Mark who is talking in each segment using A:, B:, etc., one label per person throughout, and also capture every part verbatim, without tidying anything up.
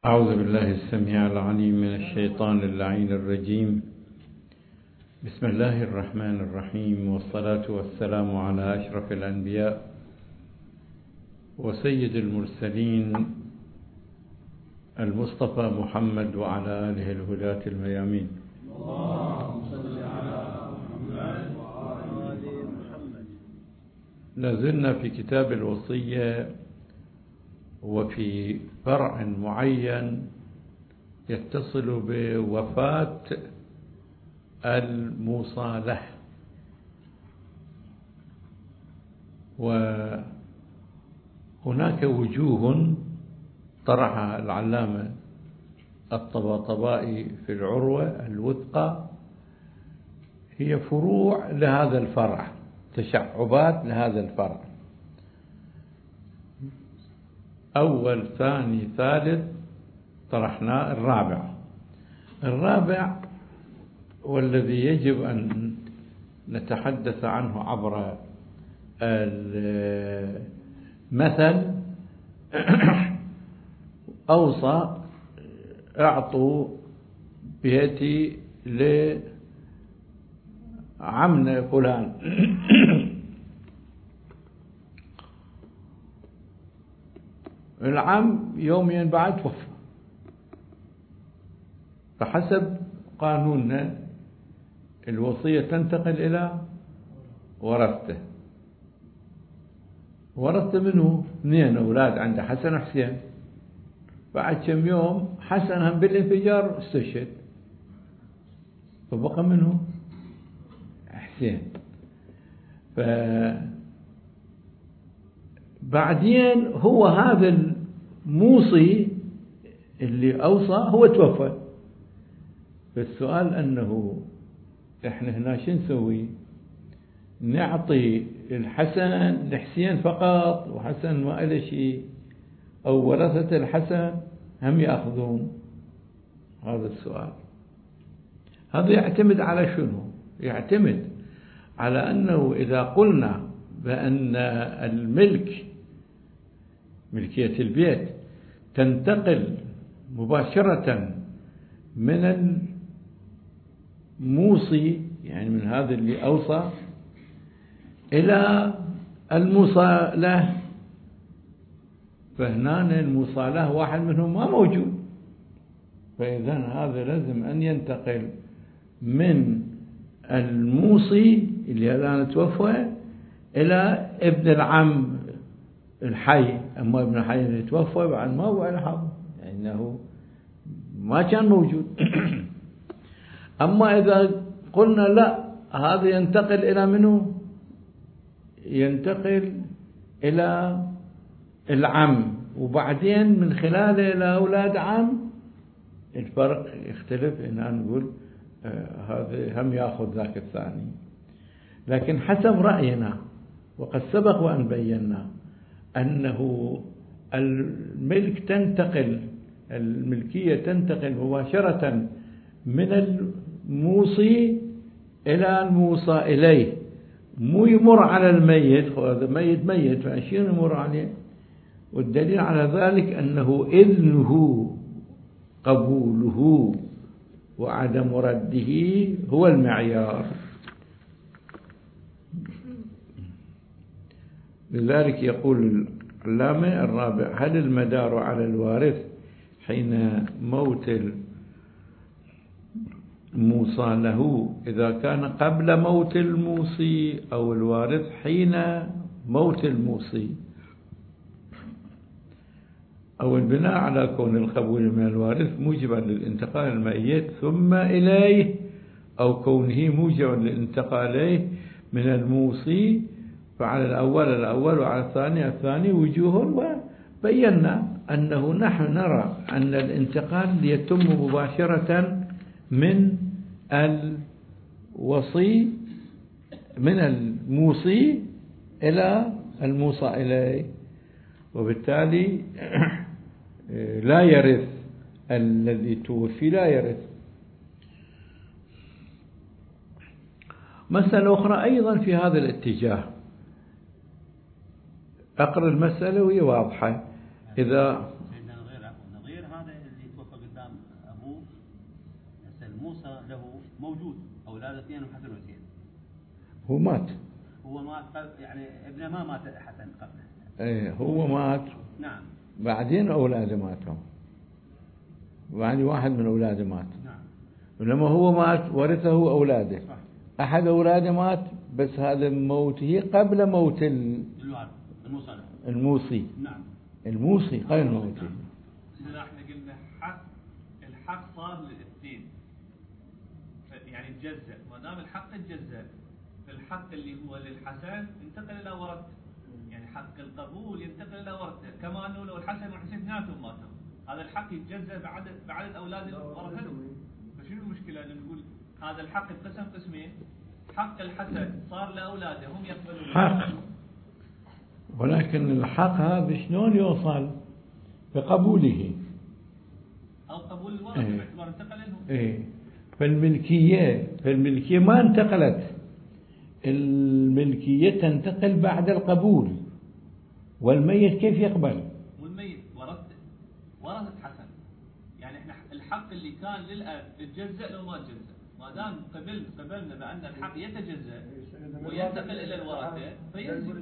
A: أعوذ بالله السميع العليم من الشيطان اللعين الرجيم. بسم الله الرحمن الرحيم، والصلاة والسلام على أشرف الأنبياء وسيد المرسلين المصطفى محمد وعلى آله الهداة الميامين.
B: اللهم صل على محمد وعلى آل محمد.
A: لازلنا في كتاب الوصية، وفي فرع معين يتصل بوفاة الموصى له، وهناك وجوه طرحها العلامة الطباطبائي في العروة الوثقى، هي فروع لهذا الفرع، تشعبات لهذا الفرع، أول ثاني ثالث طرحناه. الرابع الرابع والذي يجب أن نتحدث عنه عبر المثل. أوصى أعطوا بيتي لعمنا فلان العم يومين بعد توفى، فحسب قانوننا الوصية تنتقل إلى ورثته. ورثته منه اثنين أولاد عنده، حسن وحسين. بعد كم يوم حسن هم بالانفجار استشهد، فبقى منه حسين. فبعدين هو هذا الموصي اللي أوصى هو توفى. فالسؤال أنه إحنا هنا شو نسوي؟ نعطي الحسن لحسين فقط وحسن ما إله شيء، أو ورثة الحسن هم يأخذون؟ هذا السؤال. هذا يعتمد على شنو؟ يعتمد على أنه إذا قلنا بأن الملك، ملكية البيت، تنتقل مباشرة من الموصي، يعني من هذا اللي أوصى، إلى الموصى له، فهنا الموصى له واحد منهم ما موجود، فإذا هذا لازم أن ينتقل من الموصي اللي الآن توفى إلى ابن العم الحي. أما ابن الحي اللي توفى بعد ما هو على حظ، لأنه ما كان موجود. أما إذا قلنا لا، هذا ينتقل إلى منه؟ ينتقل إلى العم، وبعدين من خلاله إلى أولاد عم. الفرق يختلف، إن نقول آه هذا هم يأخذ ذاك الثاني. لكن حسب رأينا، وقد سبق وأن بينا أنه الملك تنتقل، الملكية تنتقل مباشرة من الموصي إلى الموصى إليه، مو يمر على الميت. هذا ميت ميت، فأشياء يمر عليه. والدليل على ذلك أنه إذنه، قبوله وعدم رده هو المعيار. لذلك يقول العلامة الرابع: هل المدار على الوارث حين موت الموصى له إذا كان قبل موت الموصي، أو الوارث حين موت الموصي، أو البناء على كون القبول من الوارث موجبا للانتقال الميت ثم إليه، أو كونه موجبا للانتقال من الموصي، فعلى الأول الأول وعلى الثاني الثاني وجوه. وبينا أنه نحن نرى أن الانتقال يتم مباشرة من الوصي، من الموصي إلى الموصى إليه، وبالتالي لا يرث الذي توفي، لا يرث. مسألة أخرى أيضا في هذا الاتجاه، أقرأ المسألة وهي واضحة. إذا
B: نظير هذا اللي توفى قدام أبوه هسه موسى له موجود أولاده اثنين وحسن وحسين.
A: هو مات.
B: هو مات يعني ابنه ما مات حسن قبله.
A: ايه هو مات.
B: نعم.
A: بعدين أولاده ماتوا. يعني واحد من أولاده مات.
B: نعم.
A: ولما هو مات ورثه أولاده.
B: صح.
A: أحد أولاده مات بس هذا موته قبل موت
B: الموصى.
A: الموصي.
B: نعم.
A: الموصي قبل موته.
C: إذا احنا قلنا حق الحق صار للاثنين يعني تجزأ، ما دام الحق تجزأ فالحق اللي هو للحسن انتقل إلى ورثته، يعني حق القبول ينتقل إلى ورثته، كما أنه لو الحسن والحسين اثنيناتهم ماتوا هذا الحق يتجزأ بعد بعد الأولاد ورثتهم. فشنو المشكلة أن نقول هذا الحق انقسم قسمين، حق الحسن صار لأولاده هم يقبلون
A: حق، ولكن الحق هذا شلون يوصل؟ بقبوله
C: أو قبول الورثة
A: ايه.
C: باعتبار انتقل لهم.
A: ايه فالملكية فالملكية ما انتقلت، الملكية تنتقل بعد القبول، والميت كيف يقبل؟
C: والميت ورثته ورثة حسن، يعني احنا الحق اللي كان للأب يتجزأ لو ما تجزأ، ما دام قبل قبلنا بأن الحق يتجزأ وينتقل إلى الورثة فينزل.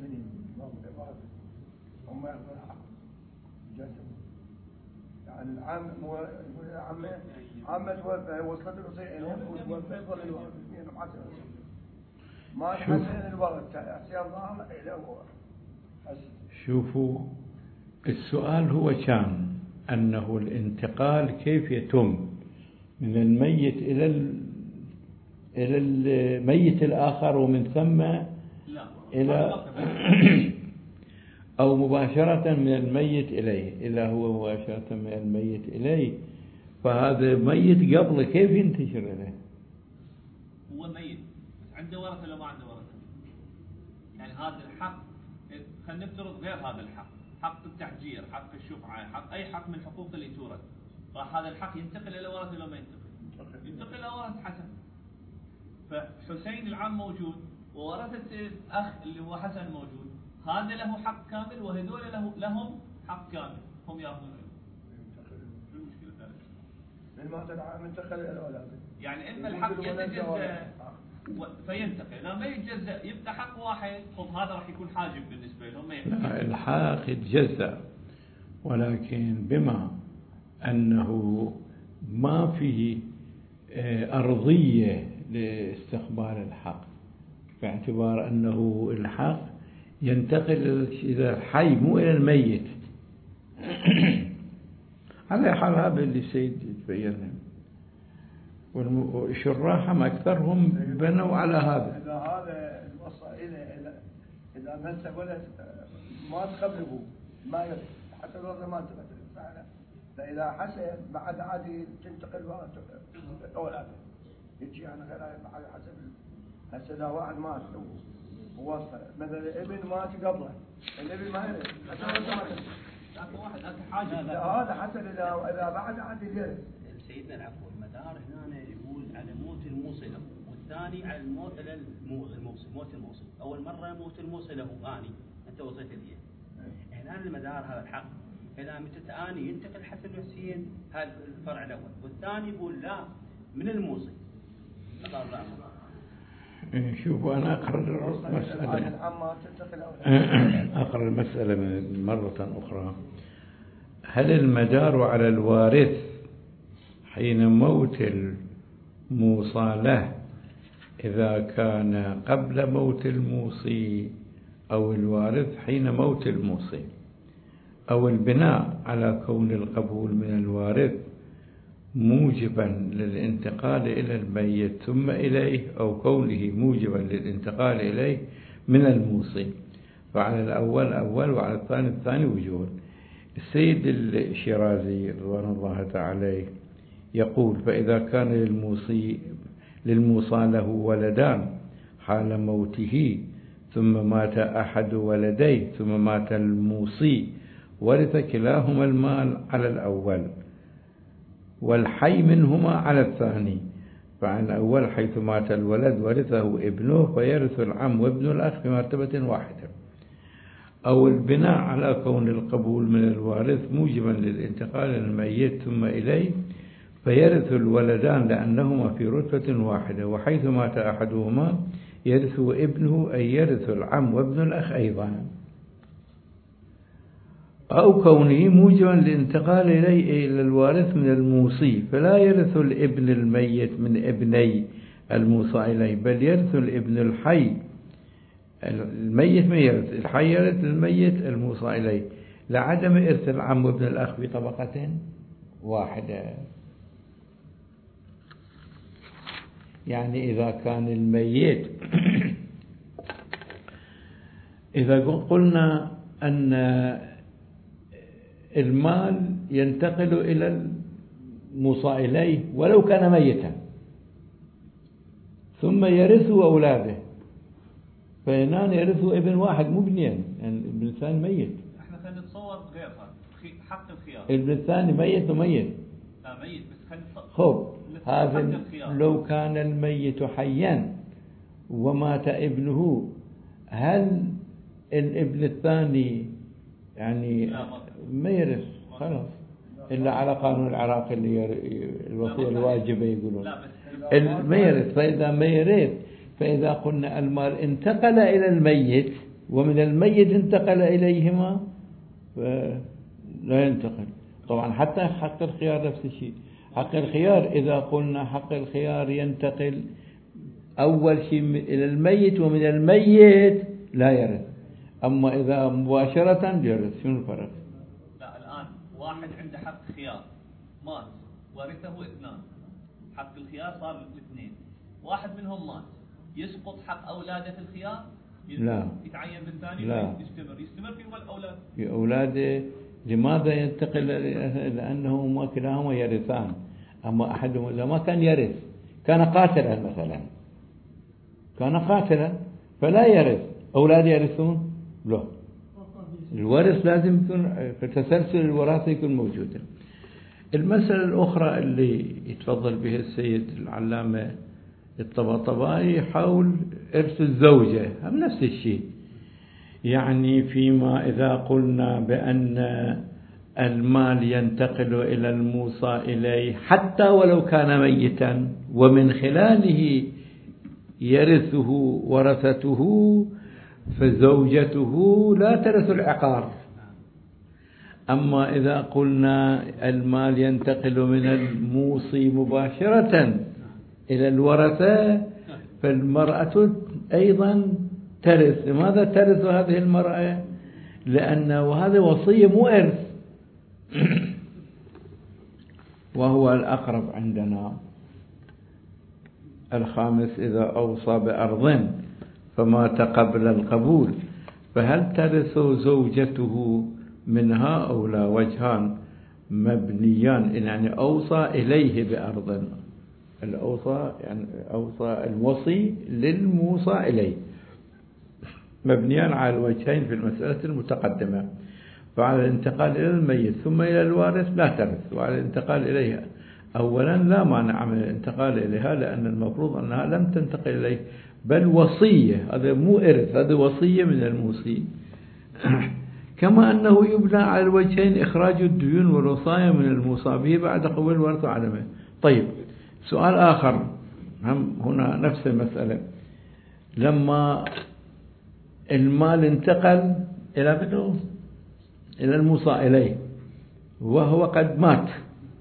D: هم يأخذون الحق جزء يعني العام مو عامة عامة توفى وصلت الوصية إلهم وتوفى يظل الورث اثنين وحسن ما حسن الورث حسين ظهر إلى هو.
A: شوفوا السؤال هو كان أنه الانتقال كيف يتم من الميت إلى ال... إلى الميت الآخر ومن ثم
C: لا.
A: إلى أو مباشرة من الميت إليه، إلا هو مباشرة من الميت إليه، فهذا ميت قبله كيف ينتشر إليه؟
C: هو ميت بس عنده ورثة لو ما عنده ورثة، يعني هذا الحق خلينا نفترض غير هذا الحق، حق التحجير، حق الشفعة، حق أي حق من حقوق اللي تورث، فهذا الحق ينتقل إلى ورثة لو ما ينتقل؟ ينتقل إلى ورثة حسن. فحسين العم موجود وورثة الأخ اللي هو حسن موجود، هذا له حق كامل وهذول له لهم حق كامل، هم ياخذون منه. شو المشكلة ذلك؟
D: من ما منتقل إلى أولاده.
C: يعني إما الحق يتجزأ فينتقل، لا ما يتجزأ يبقى حق واحد، خذ هذا راح يكون حاجب بالنسبة لهم.
A: لا الحق يتجزأ، ولكن بما أنه ما فيه أرضية لاستقبال الحق، باعتبار أنه الحق ينتقل إلى الحي مو إلى الميت. على حال هذا اللي السيد تبين، والشراحة أكثرهم بنوا على هذا.
D: إذا هذا الوصى إلى إذا إذا ما استقبلت ما تقبله ما يرد حتى لو ما تقبل فعلا، فإذا حسن بعد عادي تنتقل أولاده يجي يعني غير على حسب. هسه إذا واحد مات ووصى مثلا الابن مات قبله، الابن ما يرد حتى لو ما تقبل.
C: هذا واحد هذا حاجة.
D: لا هذا حسن إذا إذا بعد عادي يرد.
B: سيدنا العفو المدار هنا يقول على موت الموصي له، والثاني على الموت إلى الموصي، موت الموصي. أول مرة موت الموصي له آني أنت وصيت لي. هنا المدار هذا الحق، إذا متت آني ينتقل حسن وحسين هذا الفرع الأول، والثاني يقول لا من الموصي.
A: شوفوا أنا أقرأ المسألة أقرأ المسألة مرة أخرى. هل المدار على الوارث حين موت الموصى له إذا كان قبل موت الموصي، أو الوارث حين موت الموصي، أو البناء على كون القبول من الوارث موجبا للانتقال إلى الميت ثم إليه، أو كونه موجبا للانتقال إليه من الموصي؟ فعلى الأول أول وعلى الثاني الثاني وجود. السيد الشيرازي رضوان الله تعالى عليه يقول: فإذا كان للموصي للموصى له ولدان حال موته ثم مات أحد ولديه ثم مات الموصي، ورث كلاهما المال على الأول والحي منهما على الثاني. فعن الأول حيث مات الولد ورثه ابنه، فيرث العم وابن الأخ بمرتبة واحدة. أو البناء على كون القبول من الوارث موجبا للانتقال للميت ثم إليه فيرث الولدان لأنهما في رتبة واحدة، وحيث مات أحدهما يرث ابنه أي يرث العم وابن الأخ أيضا، أو كونه موجبا للانتقال إليه إلى الوارث من الموصي، فلا يرث الابن الميت من ابني الموصى إليه، بل يرث الابن الحي الميت ما يرث، الحي يرث الميت الموصى إليه، لعدم إرث العم وابن الأخ في طبقة واحدة. يعني إذا كان الميت إذا قلنا أن المال ينتقل إلى الموصى إليه ولو كان ميتا ثم يرثوا أولاده، فإنان يرثوا ابن واحد مو ابنين، يعني ابن الثاني ميت.
C: احنا خلينا نتصور غير هذا حق الخيار،
A: ابن الثاني ميت وميت.
C: لا ميت بس خلينا نتصور
A: خب هذا لو كان الميت حيا ومات ابنه، هل الابن الثاني يعني ما يرث خلاص إلا على قانون العراق اللي الوصية الواجبة يقولون ما يرث. فإذا ما يرث، فإذا قلنا المال انتقل إلى الميت ومن الميت انتقل إليهما فلا ينتقل. طبعا حتى حق الخيار نفس الشيء، حق الخيار إذا قلنا حق الخيار ينتقل أول شيء إلى الميت ومن الميت لا يرث، أما إذا مباشرة يرث. شنو الفرق؟
C: لا الآن واحد عنده حق خيار مات ورثه اثنان، حق الخيار صار الاثنين، واحد منهم مات يسقط حق أولاده في الخيار؟
A: لا
C: يتعين بالثاني؟
A: لا
C: يستمر يستمر فيهم الأولاد.
A: في أولاده لماذا ينتقل؟ لأنه ما كلاهما يرثان، أما أحدهم إذا ما كان يرث كان قاتلا مثلا، كان قاتلا فلا يرث، أولاد يرثون لا، الورث لازم يكون في تسلسل الوراثة يكون موجودا. المسألة الأخرى اللي يتفضل بها السيد العلامة الطباطبائي حول إرث الزوجة، هم نفس الشيء. يعني فيما إذا قلنا بأن المال ينتقل إلى الموصى إليه حتى ولو كان ميتا ومن خلاله يرثه ورثته، فزوجته لا ترث العقار. أما إذا قلنا المال ينتقل من الموصي مباشرة إلى الورثة فالمرأة أيضا ترث. لماذا ترث هذه المرأة؟ لأن وهذا وصية مو إرث، وهو الأقرب عندنا. الخامس إذا أوصى بأرض فمات قبل القبول فهل ترث زوجته منها أو لا؟ وجهان مبنيان، يعني أوصى إليه بأرض، الأوصى يعني أوصى الوصي للموصى إليه، مبنيان على الوجهين في المسألة المتقدمة. فعلى الانتقال إلى الميت ثم إلى الوارث لا ترث، وعلى الانتقال إليها أولا لا مانع من الانتقال إليها، لأن المفروض أنها لم تنتقل إليه بل وصية، هذا مو إرث، هذا وصية من الموصي. كما أنه يبنى على الوجهين إخراج الديون والوصايا من الموصى به بعد قبول الورث وعدمه. طيب سؤال آخر هم هنا نفس المسألة، لما المال انتقل إلى منه إلى الموصى إليه وهو قد مات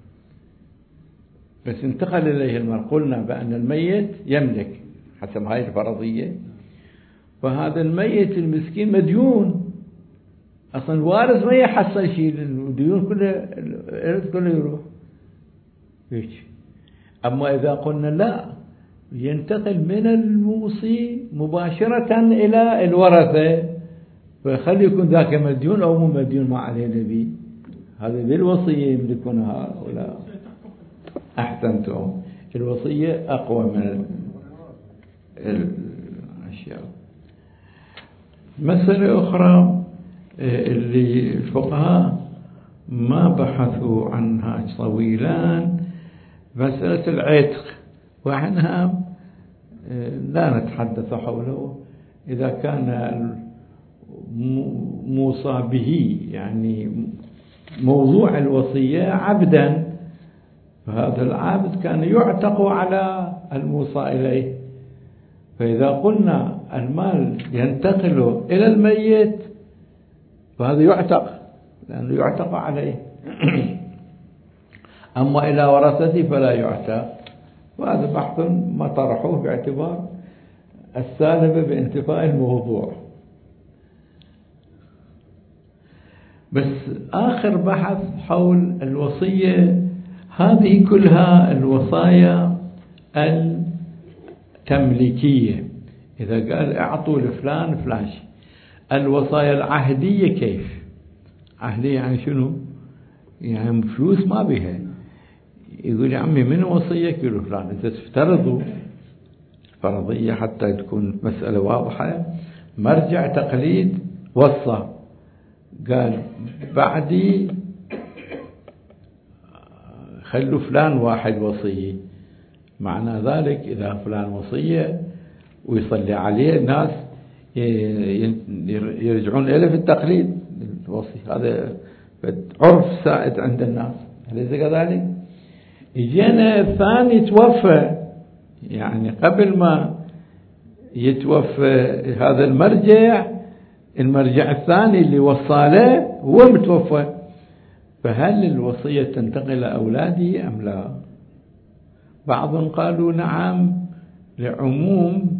A: بس انتقل إليه المال، قلنا بأن الميت يملك حسب هاي الفرضية، فهذا الميت المسكين مديون أصلا، الوارث ما يحصل شيء، الديون كلها الإرث كله يروح هيك. أما إذا قلنا لا، ينتقل من الموصي مباشرة إلى الورثة، فخلي يكون ذاك مديون أو مو مديون ما عليه نبي، هذا بالوصية يملكونها ولا؟ أحسنتم، الوصية أقوى من الأشياء. مسألة أخرى اللي الفقهاء ما بحثوا عنها طويلا، مسألة العتق، وعنها لا نتحدث حوله. إذا كان موصى به، يعني موضوع الوصية عبدا، فهذا العبد كان يعتق على الموصى إليه. فإذا قلنا المال ينتقل إلى الميت فهذا يعتق، لأنه يعتق عليه. أما إلى ورثته فلا يعتق. وهذا بحث ما طرحوه باعتبار السالبة بانتفاء الموضوع. بس آخر بحث حول الوصية، هذه كلها الوصايا التمليكية. إذا قال اعطوا لفلان فلان شيء. الوصايا العهدية كيف؟ عهدية يعني شنو؟ يعني فلوس ما بها. يقول يا عمي من وصيك؟ يقول فلان. إذا تفترضوا فرضية حتى تكون مسألة واضحة، مرجع تقليد وصى قال بعدي خلوا فلان واحد وصي، معنى ذلك إذا فلان وصية ويصلي عليه الناس يرجعون إليه في التقليد الوصي. هذا عرف سائد عند الناس، أليس كذلك؟ يجينا الثاني توفى، يعني قبل ما يتوفى هذا المرجع، المرجع الثاني اللي وصى له هو متوفى، فهل الوصية تنتقل لأولاده أم لا؟ بعضهم قالوا نعم لعموم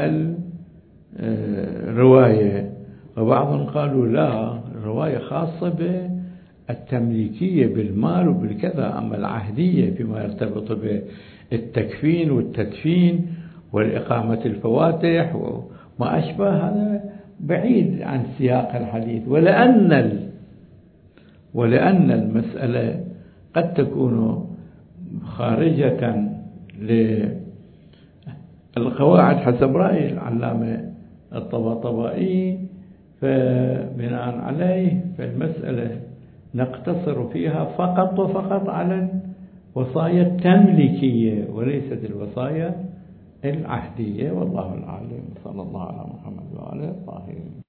A: الرواية، وبعضهم قالوا لا، الرواية خاصة بالتمليكية بالمال وبالكذا، أما العهدية فيما يرتبط بالتكفين والتدفين والإقامة الفواتح وما أشبه هذا بعيد عن سياق الحديث. ولأن ال... ولأن المسألة قد تكون خارجة للقواعد حسب رأي العلامة الطباطبائي، فبناء عليه فالمسألة نقتصر فيها فقط وفقط على الوصايا التمليكية وليست الوصايا العهدية. والله العالم. صلى الله على محمد وآله الطاهرين.